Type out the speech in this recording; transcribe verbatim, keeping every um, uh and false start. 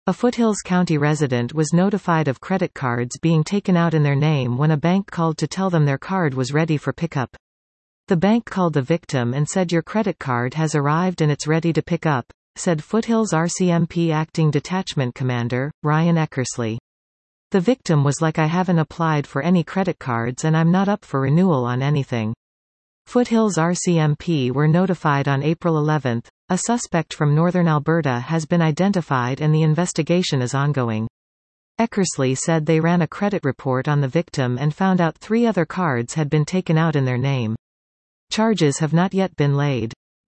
A Foothills County resident was notified of credit cards being taken out in their name when a bank called to tell them their card was ready for pickup. The bank called the victim and said, "Your credit card has arrived and it's ready to pick up," said Foothills R C M P Acting Detachment Commander, Ryan Eckersley. The victim was like, "I haven't applied for any credit cards and I'm not up for renewal on anything." Foothills R C M P were notified on April eleventh. A suspect from northern Alberta has been identified and the investigation is ongoing. Eckersley said they ran a credit report on the victim and found out three other cards had been taken out in their name. Charges have not yet been laid.